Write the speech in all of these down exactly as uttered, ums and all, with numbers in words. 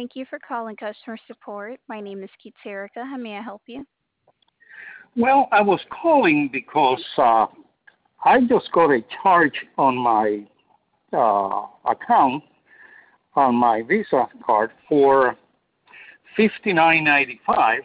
Thank you for calling customer support. My name is Kiterica. How may I help you? Well, I was calling because uh, I just got a charge on my uh, account on my Visa card for fifty-nine ninety-five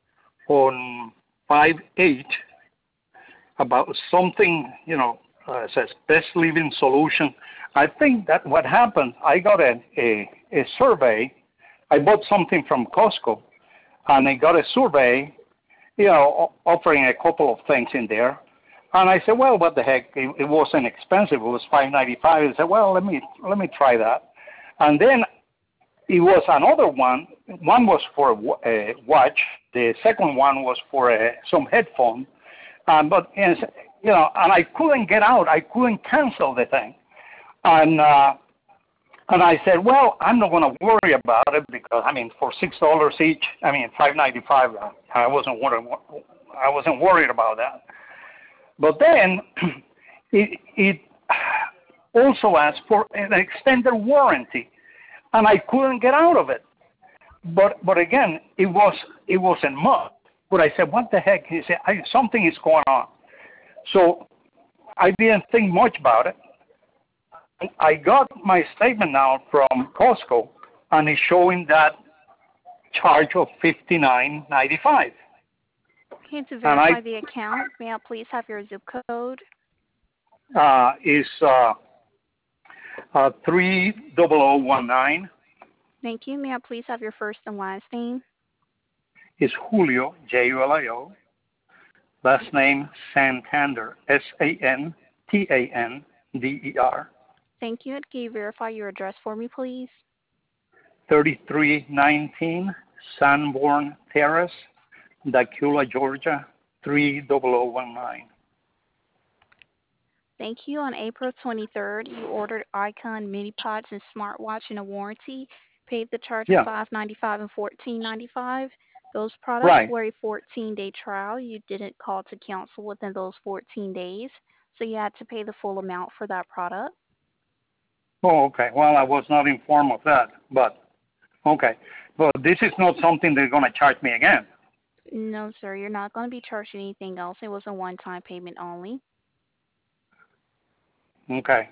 on five eight about something, you know, uh, says best living solution. I think that what happened, I got a, a, a survey. I bought something from Costco, and I got a survey, you know, offering a couple of things in there. And I said, well, what the heck? It, it wasn't expensive. It was five ninety-five. I said, well, let me let me try that. And then it was another one. One was for a watch. The second one was for a, some headphone. Um, but and, you know, and I couldn't get out. I couldn't cancel the thing. And uh, and I said, well, I'm not going to worry about it because I mean, for six dollars each, I mean, five ninety-five. I wasn't worried. I wasn't worried about that. But then it, it also asked for an extended warranty, and I couldn't get out of it. But but again, it was it was in mud. But I said, what the heck? He said, I, something is going on. So I didn't think much about it. I got my statement now from Costco, and it's showing that charge of fifty-nine ninety-five. Okay, to And I verify the account, may I please have your zip code? uh, is uh, uh, three zero zero one nine. Thank you. May I please have your first and last name? Is Julio, J U L I O. Last name Santander, S A N T A N D E R. Thank you. And can you verify your address for me, please? thirty-three nineteen Sanborn Terrace, Dacula, Georgia, three zero zero one nine. Thank you. On April twenty-third, you ordered Icon mini pods and smartwatch in a warranty, paid the charge of Yeah, five ninety-five and fourteen ninety-five. Those products right. were a fourteen-day trial. You didn't call to cancel within those fourteen days, so you had to pay the full amount for that product. Oh, okay. Well, I was not informed of that, but okay. But this is not something they're going to charge me again. No, sir, you're not going to be charged anything else. It was a one-time payment only. Okay.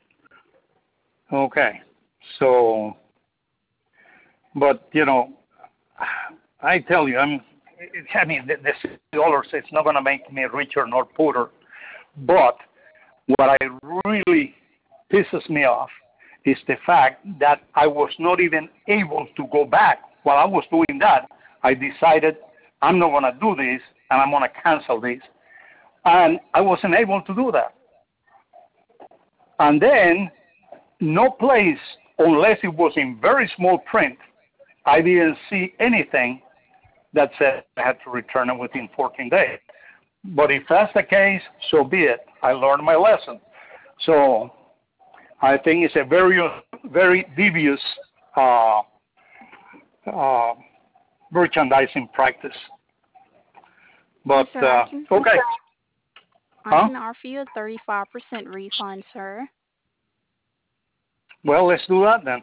Okay. So, but, you know, I tell you, I'm, I mean, the, the six dollars, it's not going to make me richer nor poorer. But what I really pisses me off is the fact that I was not even able to go back. While I was doing that, I decided I'm not going to do this and I'm going to cancel this. And I wasn't able to do that. And then, no place, unless it was in very small print, I didn't see anything that said I had to return it within fourteen days. But if that's the case, so be it. I learned my lesson. So I think it's a very, very devious uh, uh, merchandising practice. But, Sir, uh, I can, okay. I Huh? can offer you a thirty-five percent refund, sir. Well, let's do that then.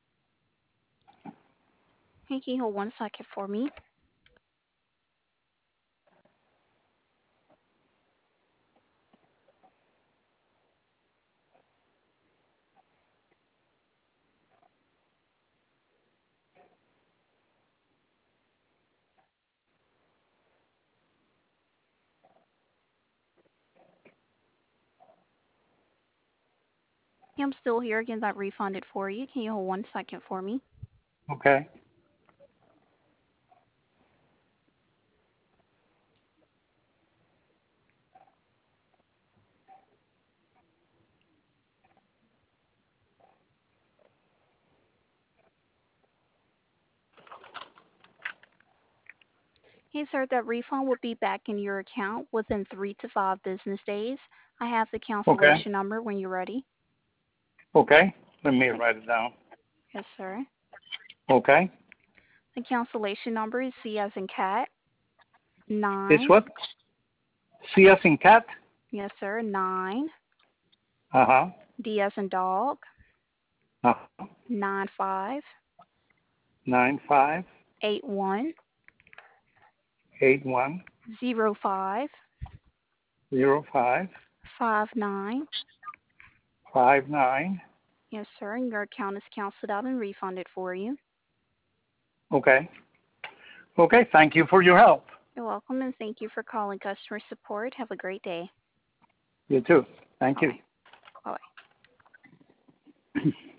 Hey, can you hold one second for me? I'm still here. Again, that refunded for you. Can you hold one second for me? Okay. Hey, sir, that refund will be back in your account within three to five business days. I have the Okay. cancellation number when you're ready. Okay. Let me write it down. Yes, sir. Okay. The cancellation number is C as in cat, It's nine. what? C as in cat? Yes, sir, nine. Uh-huh. D as in dog, Uh-huh. nine five. nine five eight one eight one zero five zero five five nine. five nine. Yes, sir. And your account is canceled out and refunded for you. Okay. Okay. Thank you for your help. You're welcome, and thank you for calling customer support. Have a great day. You too. Thank All you. right. Bye-bye.